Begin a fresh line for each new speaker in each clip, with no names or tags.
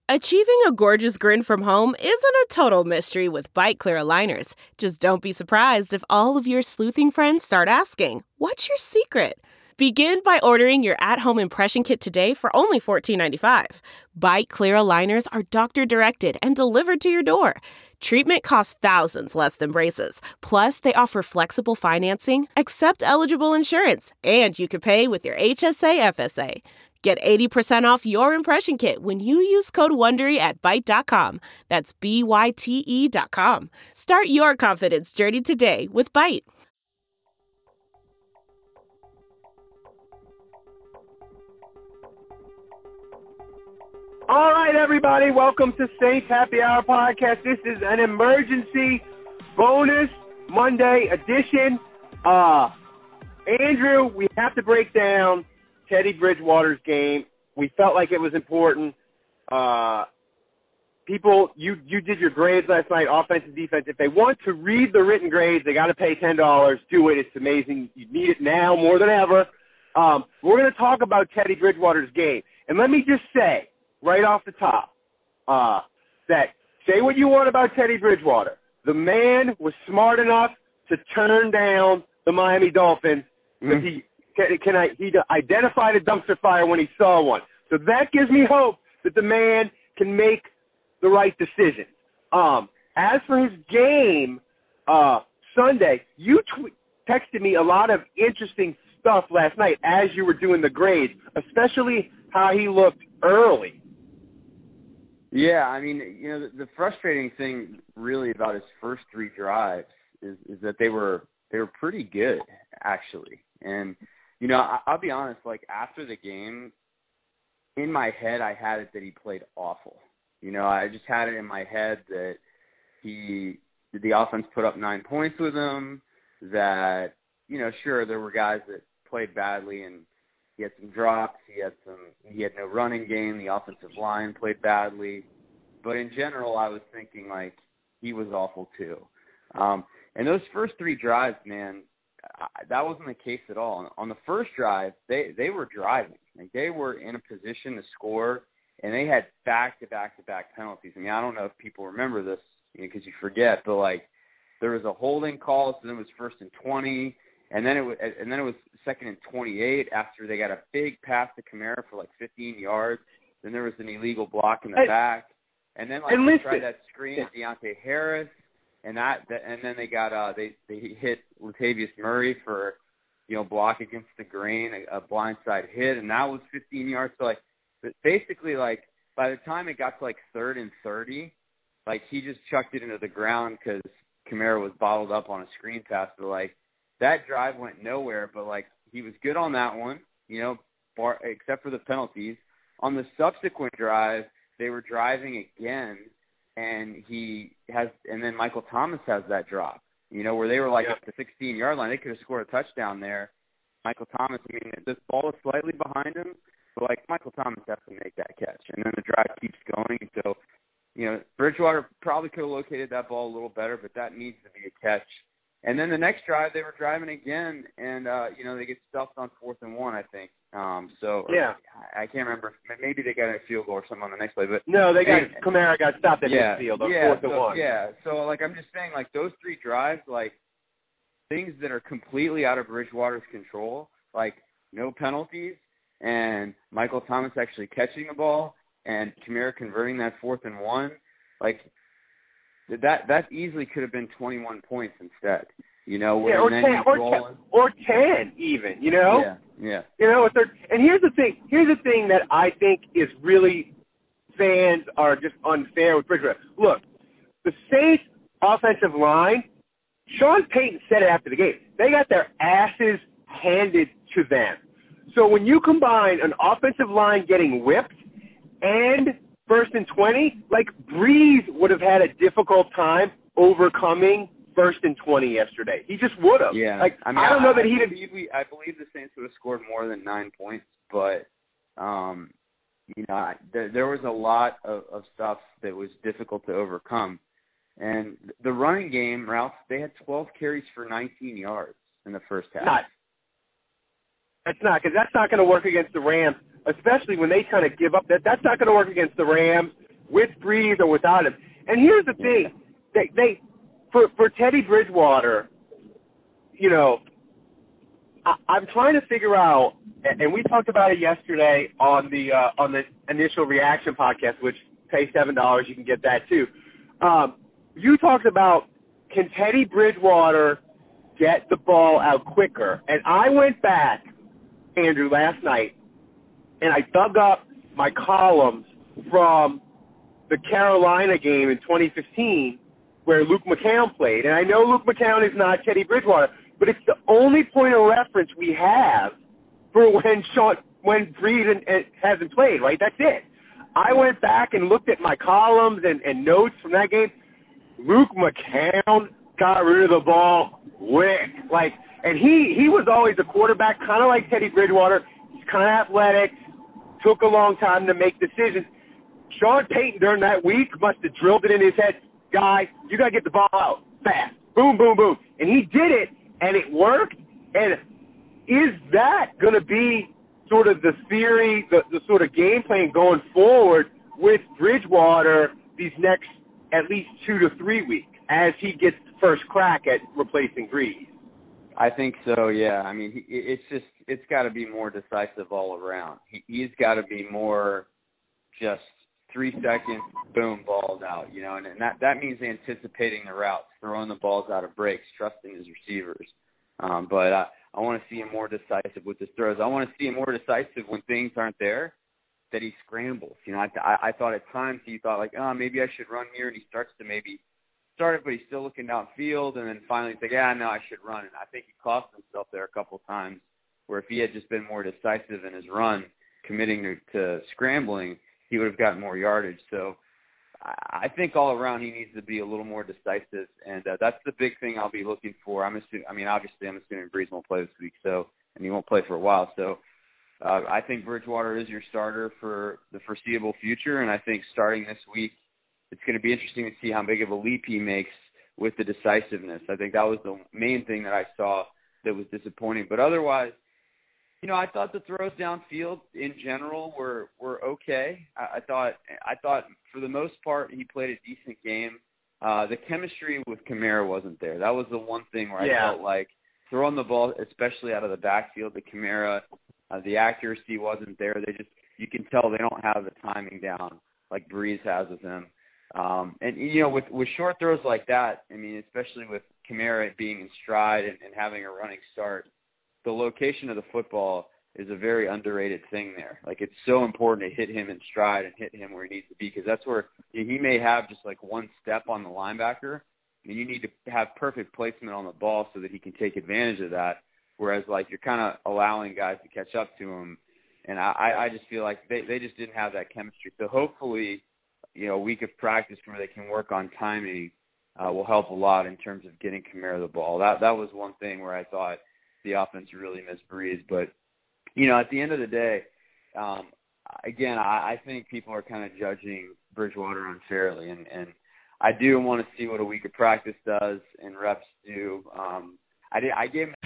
Achieving a gorgeous grin from home isn't a total mystery with Byte Clear aligners. Just don't be surprised if all of your sleuthing friends start asking, "What's your secret?" Begin by ordering your at-home impression kit today for only $14.95. Byte Clear aligners are doctor-directed and delivered to your door. Treatment costs thousands less than braces. Plus, they offer flexible financing, accept eligible insurance, and you can pay with your HSA FSA. Get 80% off your impression kit when you use code WONDERY at Byte.com. That's BYTE.com. Start your confidence journey today with Byte.
All right, everybody, welcome to Saints Happy Hour Podcast. This is an emergency bonus Monday edition. Andrew, we have to break down Teddy Bridgewater's game. We felt like it was important. People, you did your grades last night, offense and defense. If they want to read the written grades, they got to pay $10. Do it. It's amazing. You need it now more than ever. We're going to talk about Teddy Bridgewater's game. And let me just say, right off the top, that say what you want about Teddy Bridgewater. The man was smart enough to turn down the Miami Dolphins because he identified a dumpster fire when he saw one. So that gives me hope that the man can make the right decision. As for his game Sunday, you texted me a lot of interesting stuff last night as you were doing the grades, especially how he looked early.
Yeah, I mean, you know, the frustrating thing really about his first three drives is that they were pretty good, actually. And, you know, I'll be honest, like, after the game, in my head, I had it that he played awful. You know, I just had it in my head that the offense put up 9 points with him, that, you know, sure, there were guys that played badly and he had some drops. He had no running game. The offensive line played badly. But in general, I was thinking, like, he was awful too. And those first three drives, man, that wasn't the case at all. On the first drive, they were driving. Like, they were in a position to score, and they had back-to-back-to-back penalties. I mean, I don't know if people remember this, because you forget, but, like, there was a holding call, so then it was 1st and 20. And then it was 2nd and 28 after they got a big pass to Kamara for like 15 yards. Then there was an illegal block in the back, and then they tried that screen at Deontay Harris, and then they got they hit Latavius Murray for, you know, block against the grain, a blindside hit, and that was 15 yards. So, like, basically, like, by the time it got to like 3rd and 30, like, he just chucked it into the ground because Kamara was bottled up on a screen pass. But, like, that drive went nowhere, but, like, he was good on that one, you know, except for the penalties. On the subsequent drive, they were driving again, and then Michael Thomas has that drop, you know, where they were like at the 16-yard line. They could have scored a touchdown there. Michael Thomas, I mean, this ball is slightly behind him, but, like, Michael Thomas has to make that catch, and then the drive keeps going. So, you know, Bridgewater probably could have located that ball a little better, but that needs to be a catch. And then the next drive, they were driving again, and, you know, they get stuffed on 4th and 1, I think. I can't remember. Maybe they got a field goal or something on the next play. But
no, Kamara got stopped at midfield on 4th and 1.
Yeah, so, like, I'm just saying, like, those three drives, like, things that are completely out of Bridgewater's control, like no penalties, and Michael Thomas actually catching the ball, and Kamara converting that 4th and 1, like, that easily could have been 21 points instead, you know.
Or 10 even, you know.
Yeah.
You know, and here's the thing that I think is really, fans are just unfair with Bridgewater. Look, the Saints offensive line, Sean Payton said it after the game, they got their asses handed to them. So when you combine an offensive line getting whipped and 1st and 20, like, Breeze would have had a difficult time overcoming 1st and 20 yesterday. He just would have.
Yeah.
Like,
I
don't know that he did.
I believe the Saints would have scored more than 9 points, but, you know, there was a lot of stuff that was difficult to overcome. And the running game, Ralph, they had 12 carries for 19 yards in the first half.
That's not going to work against the Rams, especially when they kind of give up. That's not going to work against the Rams, with Breeze or without him. And here's the thing. They for Teddy Bridgewater, you know, I'm trying to figure out, and we talked about it yesterday on the Initial Reaction podcast, which pay $7, you can get that too. You talked about, can Teddy Bridgewater get the ball out quicker? And I went back, Andrew, last night, and I dug up my columns from the Carolina game in 2015 where Luke McCown played. And I know Luke McCown is not Teddy Bridgewater, but it's the only point of reference we have for when Breeze hasn't played, right? That's it. I went back and looked at my columns and notes from that game. Luke McCown got rid of the ball quick. And he was always a quarterback, kind of like Teddy Bridgewater. He's kind of athletic, took a long time to make decisions. Sean Payton during that week must have drilled it in his head. Guy, you got to get the ball out fast. Boom, boom, boom. And he did it, and it worked. And is that going to be sort of the theory, the sort of game plan going forward with Bridgewater these next at least 2 to 3 weeks as he gets the first crack at replacing Breeze?
I think so, yeah. I mean, it's got to be more decisive all around. He's got to be more just 3 seconds, boom, balls out, you know, and that means anticipating the routes, throwing the balls out of breaks, trusting his receivers. But I want to see him more decisive with his throws. I want to see him more decisive when things aren't there, that he scrambles. You know, I thought at times he thought like, oh, maybe I should run here, and he starts to maybe start it, but he's still looking downfield, and then finally he's like, yeah, no, I should run. And I think he cost himself there a couple of times where if he had just been more decisive in his run, committing to scrambling, he would have gotten more yardage. So I think all around he needs to be a little more decisive, and that's the big thing I'll be looking for. Obviously, I'm assuming Breeze won't play this week, and he won't play for a while. So I think Bridgewater is your starter for the foreseeable future, and I think starting this week, it's going to be interesting to see how big of a leap he makes with the decisiveness. I think that was the main thing that I saw that was disappointing. But otherwise, you know, I thought the throws downfield in general were okay. I thought for the most part he played a decent game. The chemistry with Kamara wasn't there. That was the one thing where I felt like throwing the ball, especially out of the backfield, the Kamara, the accuracy wasn't there. You can tell they don't have the timing down like Breeze has with him. And you know, with short throws like that, I mean, especially with Kamara being in stride and having a running start, the location of the football is a very underrated thing there. Like, it's so important to hit him in stride and hit him where he needs to be, because that's where he may have just like one step on the linebacker, and you need to have perfect placement on the ball so that he can take advantage of that. Whereas, like, you're kind of allowing guys to catch up to him, and I just feel like they just didn't have that chemistry. So hopefully, you know, a week of practice where they can work on timing will help a lot in terms of getting Kamara the ball. That was one thing where I thought the offense really missed Breeze. But, you know, at the end of the day, again, I think people are kind of judging Bridgewater unfairly, and I do want to see what a week of practice does and reps do. I gave him.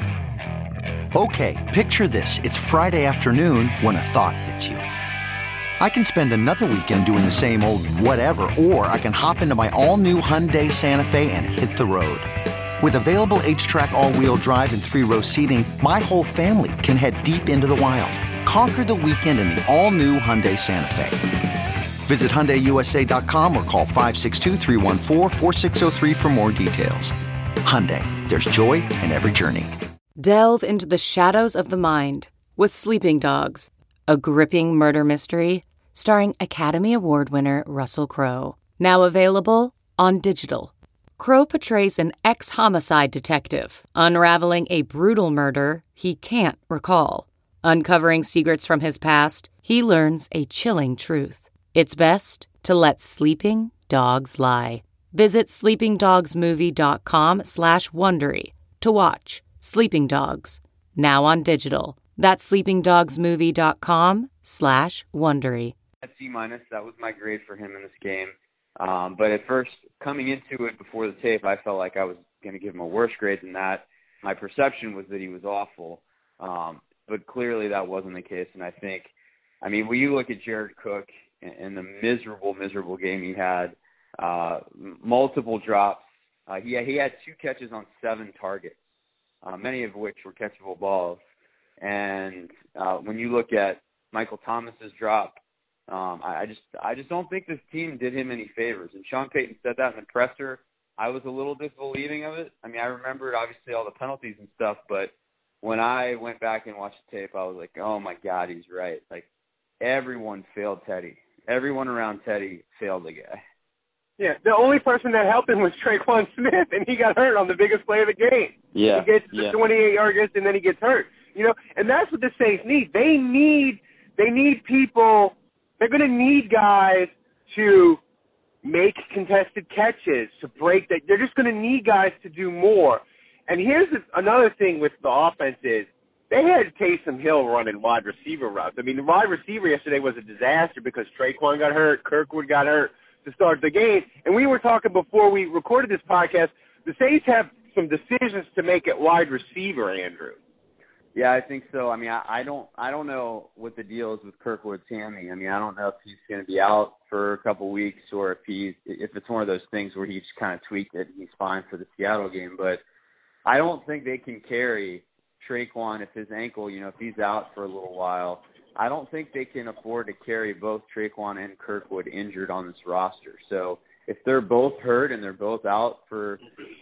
Okay, picture this. It's Friday afternoon when a thought hits you. I can spend another weekend doing the same old whatever, or I can hop into my all-new Hyundai Santa Fe and hit the road. With available H-Track all-wheel drive and 3-row seating, my whole family can head deep into the wild. Conquer the weekend in the all-new Hyundai Santa Fe. Visit HyundaiUSA.com or call 562-314-4603 for more details. Hyundai, there's joy in every journey.
Delve into the shadows of the mind with Sleeping Dogs, a gripping murder mystery starring Academy Award winner Russell Crowe. Now available on digital. Crowe portrays an ex-homicide detective unraveling a brutal murder he can't recall. Uncovering secrets from his past, he learns a chilling truth. It's best to let sleeping dogs lie. Visit sleepingdogsmovie.com/Wondery to watch Sleeping Dogs, now on digital. That's sleepingdogsmovie.com/Wondery.
At C-, that was my grade for him in this game. But at first, coming into it before the tape, I felt like I was going to give him a worse grade than that. My perception was that he was awful. But clearly that wasn't the case. And I think, I mean, when you look at Jared Cook in the miserable game he had. Multiple drops. He had 2 catches on 7 targets, many of which were catchable balls. And when you look at Michael Thomas's drop, I just don't think this team did him any favors. And Sean Payton said that in the presser. I was a little disbelieving of it. I mean, I remembered obviously all the penalties and stuff, but when I went back and watched the tape, I was like, oh my God, he's right. Like, everyone failed Teddy. Everyone around Teddy failed the guy.
Yeah, the only person that helped him was Traquan Smith, and he got hurt on the biggest play of the game.
Yeah.
He gets the 28-yard gets, and then he gets hurt. You know, and that's what the Saints need. They need people. They're going to need guys to make contested catches, to break that. They're just going to need guys to do more. And here's another thing with the offense is they had Taysom Hill running wide receiver routes. I mean, the wide receiver yesterday was a disaster because Traquan got hurt, Kirkwood got hurt to start the game. And we were talking before we recorded this podcast, the Saints have some decisions to make at wide receiver, Andrew.
Yeah, I think so. I mean, I don't know what the deal is with Kirkwood's hammy. I mean, I don't know if he's going to be out for a couple weeks or if it's one of those things where he just kind of tweaked it and he's fine for the Seattle game. But I don't think they can carry Traquan if his ankle, if he's out for a little while. I don't think they can afford to carry both Traquan and Kirkwood injured on this roster. So if they're both hurt and they're both out for,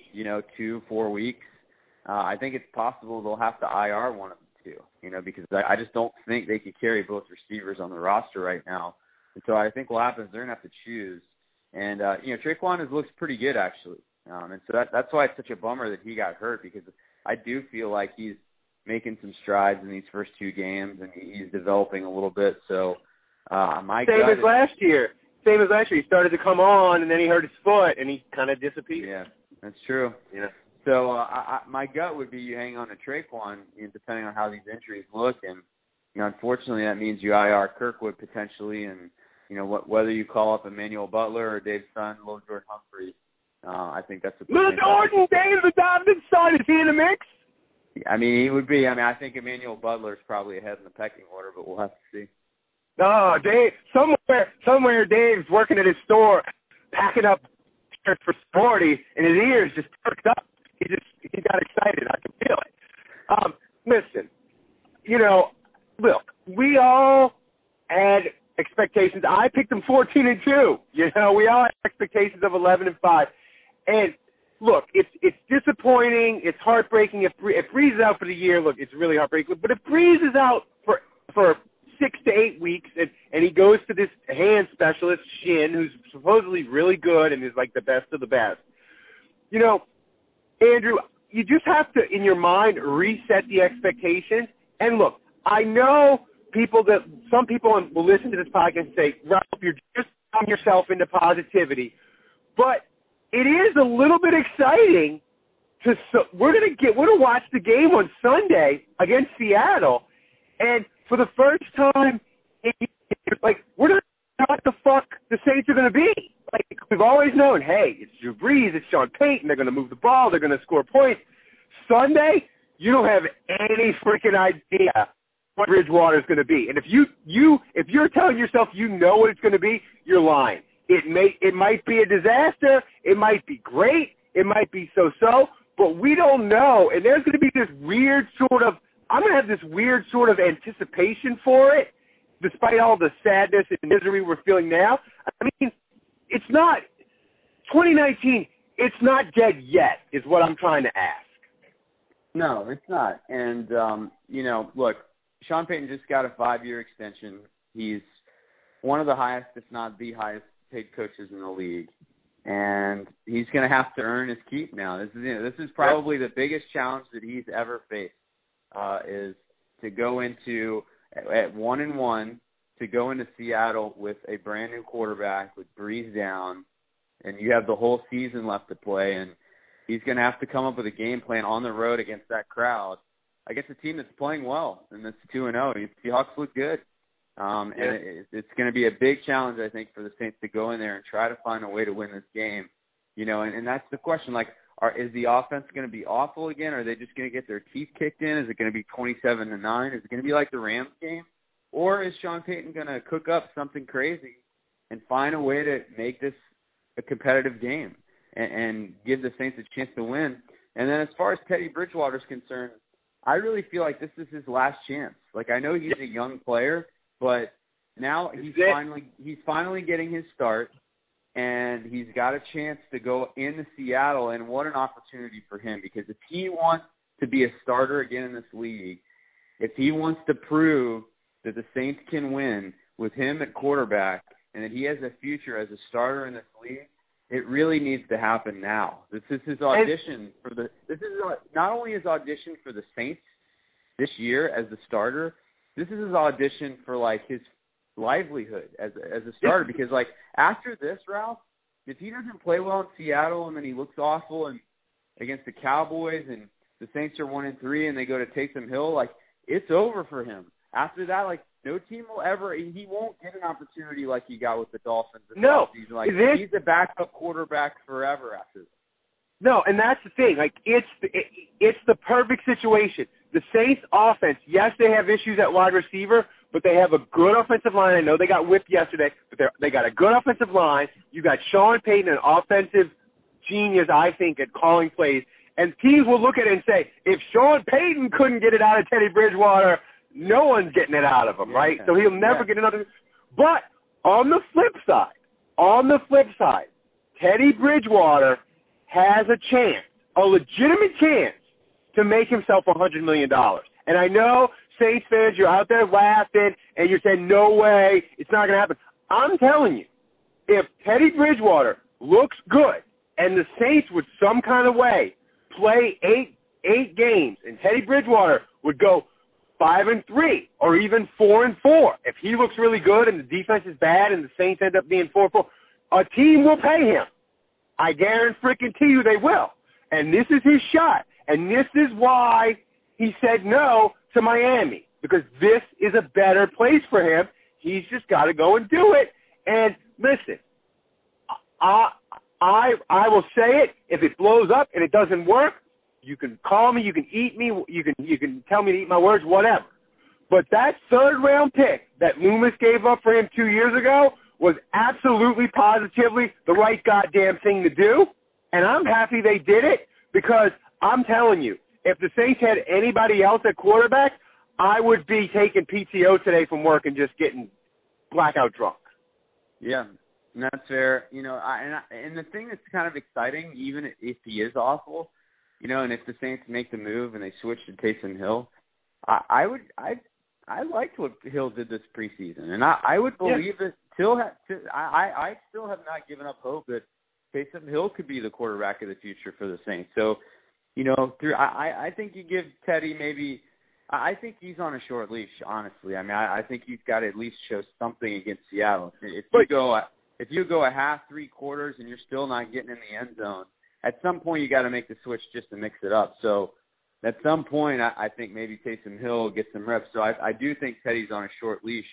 2-4 weeks, I think it's possible they'll have to IR one of the two, because I just don't think they could carry both receivers on the roster right now. And so I think what happens, they're going to have to choose. And, Traquan looks pretty good, actually. And so that's why it's such a bummer that he got hurt, because I do feel like he's making some strides in these first 2 games, and he's developing a little bit. So Same as last year. He started to come on, and then he hurt his foot, and he kind of disappeared. Yeah, that's true. Yeah. So my gut would be you hang on to Traquan, depending on how these injuries look. And, unfortunately, that means you IR Kirkwood potentially, and, whether you call up Emmanuel Butler or Dave's son, Lil Jordan Humphrey, I think that's a Lil Jordan, Dave's adopted son. Is he in the mix? I mean, he would be. I mean, I think Emmanuel Butler's probably ahead in the pecking order, but we'll have to see. No, Dave, somewhere Dave's working at his store, packing up shirts for sorority, and his ears just perked up. He got excited. I can feel it. Listen, look, we all had expectations. I picked them 14-2. We all had expectations of 11-5. And look, it's disappointing. It's heartbreaking. If Brees is out for the year, look, it's really heartbreaking. But if Brees is out for 6 to 8 weeks, and he goes to this hand specialist, Shin, who's supposedly really good and is like the best of the best, Andrew, you just have to, in your mind, reset the expectations. And look, I know some people will listen to this podcast and say, Ralph, you're just throwing yourself into positivity. But it is a little bit exciting we're going to watch the game on Sunday against Seattle. And for the first time, we're not know what the fuck the Saints are going to be. We've always known, hey, it's Drew Brees, it's Sean Payton, they're going to move the ball, they're going to score points. Sunday, you don't have any freaking idea what Bridgewater is going to be. And if you're telling yourself you know what it's going to be, you're lying. It might be a disaster, it might be great, it might be so-so, but we don't know. And there's going to be this weird I'm going to have this weird sort of anticipation for it, despite all the sadness and misery we're feeling now. I mean, it's not 2019. It's not dead yet, is what I'm trying to ask. No, it's not. And look, Sean Payton just got a 5-year extension. He's one of the highest, if not the highest, paid coaches in the league, and he's going to have to earn his keep now. This is probably the biggest challenge that he's ever faced. Is to go into at 1-1, to go into Seattle with a brand new quarterback with Brees down, and you have the whole season left to play, and he's going to have to come up with a game plan on the road against that crowd, against a team that's playing well, and that's 2-0. Seahawks look good, and it's going to be a big challenge, I think, for the Saints to go in there and try to find a way to win this game. And that's the question, is the offense going to be awful again? Are they just going to get their teeth kicked in? Is it going to be 27-9? Is it going to be like the Rams game? Or is Sean Payton going to cook up something crazy and find a way to make this a competitive game and give the Saints a chance to win. And then as far as Teddy Bridgewater is concerned, I really feel like this is his last chance. Like, I know he's a young player, but now he's finally getting his start, and he's got a chance to go into Seattle, and what an opportunity for him, because if he wants to be a starter again in this league, if he wants to prove that the Saints can win with him at quarterback and that he has a future as a starter in this league, it really needs to happen now. This is his audition not only his audition for the Saints this year as the starter, this is his audition for, like, his livelihood as a starter, because, like, after this, Ralph, if he doesn't play well in Seattle and then he looks awful and against the Cowboys and the Saints are 1-3 and they go to Taysom Hill, like, it's over for him. After that, like, no team will ever – he won't get an opportunity like he got with the Dolphins this offseason. Like, he's a backup quarterback forever after this.
No, and that's the thing. Like, it's the perfect situation. The Saints offense, yes, they have issues at wide receiver, but they have a good offensive line. I know they got whipped yesterday, but they got a good offensive line. You got Sean Payton, an offensive genius, I think, at calling plays. And teams will look at it and say, if Sean Payton couldn't get it out of Teddy Bridgewater, no one's getting it out of him, right? So he'll never get another. But on the flip side, Teddy Bridgewater has a chance, a legitimate chance, to make himself $100 million. And I know, Saints fans, you're out there laughing, and you're saying, no way, it's not going to happen. I'm telling you, if Teddy Bridgewater looks good and the Saints would some kind of way play eight games, and Teddy Bridgewater would go 5-3 or even 4-4, if he looks really good and the defense is bad and the Saints end up being 4-4, a team will pay him. I guarantee you they will. And this is his shot. And this is why he said no to Miami, because this is a better place for him. He's just got to go and do it. And listen, I will say it. If it blows up and it doesn't work, you can call me, you can eat me, you can tell me to eat my words, whatever. But that third-round pick that Loomis gave up for him 2 years ago was absolutely, positively the right goddamn thing to do. And I'm happy they did it, because I'm telling you, if the Saints had anybody else at quarterback, I would be taking PTO today from work and just getting blackout drunk.
Yeah, and that's fair. You know, and the thing that's kind of exciting, even if he is awful, you know, and if the Saints make the move and they switch to Taysom Hill, I liked what Hill did this preseason, and I would believe that I still have not given up hope that Taysom Hill could be the quarterback of the future for the Saints. So, you know, I think you give Teddy maybe – I think he's on a short leash, honestly. I mean, I think he's got to at least show something against Seattle. If you go a half, 3 quarters, and you're still not getting in the end zone, at some point you got to make the switch just to mix it up. So at some point, I think maybe Taysom Hill gets some reps. So I do think Teddy's on a short leash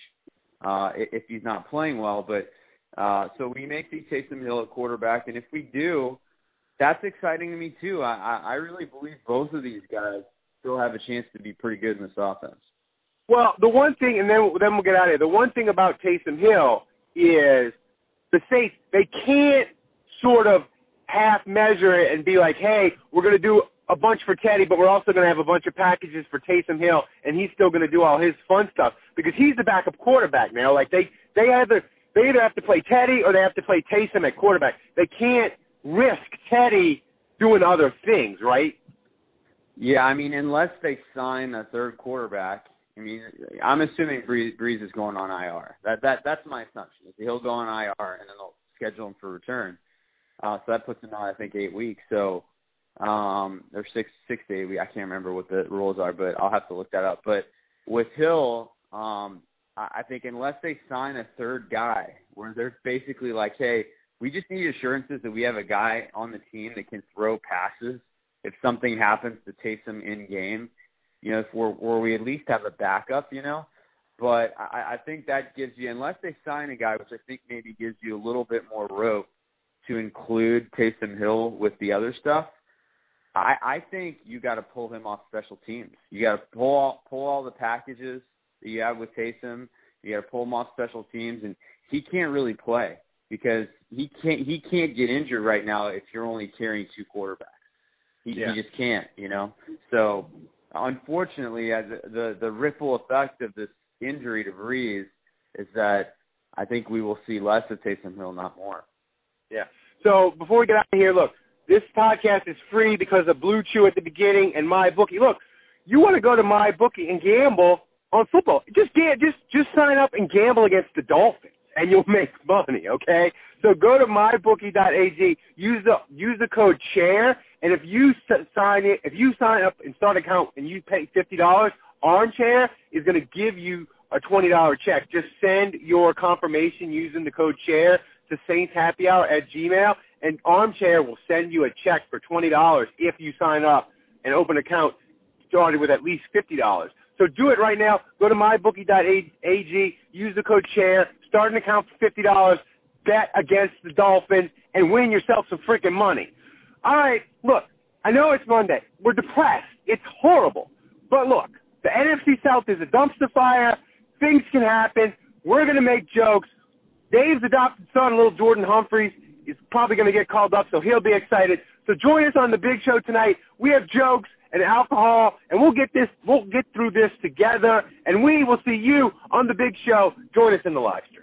if he's not playing well. But so we may see Taysom Hill at quarterback, and if we do, that's exciting to me too. I really believe both of these guys still have a chance to be pretty good in this offense.
Well, the one thing, and then we'll get out of here. The one thing about Taysom Hill is the Saints, they can't sort of half measure it and be like, hey, we're going to do a bunch for Teddy, but we're also going to have a bunch of packages for Taysom Hill, and he's still going to do all his fun stuff, because he's the backup quarterback now. Like they either have to play Teddy or they have to play Taysom at quarterback. They can't risk Teddy doing other things, right?
Yeah, I mean, unless they sign a third quarterback, I mean, I'm assuming Breeze is going on IR. That's my assumption. He'll go on IR, and then they'll schedule him for return. So that puts him on, I think, 8 weeks. So or 6 to 8 weeks. I can't remember what the rules are, but I'll have to look that up. But with Hill, I think unless they sign a third guy, where they're basically like, hey, we just need assurances that we have a guy on the team that can throw passes if something happens to Taysom in game, you know, where we at least have a backup, you know. But I think that gives you, unless they sign a guy, which I think maybe gives you a little bit more rope to include Taysom Hill with the other stuff, I think you got to pull him off special teams. You got to pull all the packages that you have with Taysom. You got to pull him off special teams, and he can't really play because he can't get injured right now if you're only carrying two quarterbacks. He just can't, you know. So unfortunately, as the ripple effect of this injury to Brees is that I think we will see less of Taysom Hill, not more.
Yeah. So before we get out of here, look, this podcast is free because of Blue Chew at the beginning and MyBookie. Look, you want to go to MyBookie and gamble on football. Just sign up and gamble against the Dolphins, and you'll make money, okay? So go to mybookie.ag, use the code CHAIR, and if you sign up and start an account and you pay $50, Armchair is going to give you a $20 check. Just send your confirmation using the code CHAIR to saintshappyhour@gmail, and Armchair will send you a check for $20 if you sign up and open an account started with at least $50. So do it right now. Go to mybookie.ag, use the code CHAIR, start an account for $50, bet against the Dolphins, and win yourself some freaking money. All right, look, I know it's Monday. We're depressed. It's horrible. But look, the NFC South is a dumpster fire. Things can happen. We're going to make jokes. Dave's adopted son, little Jordan Humphreys, is probably going to get called up, so he'll be excited. So join us on the big show tonight. We have jokes and alcohol, and we'll get through this together, and we will see you on the big show. Join us in the live stream.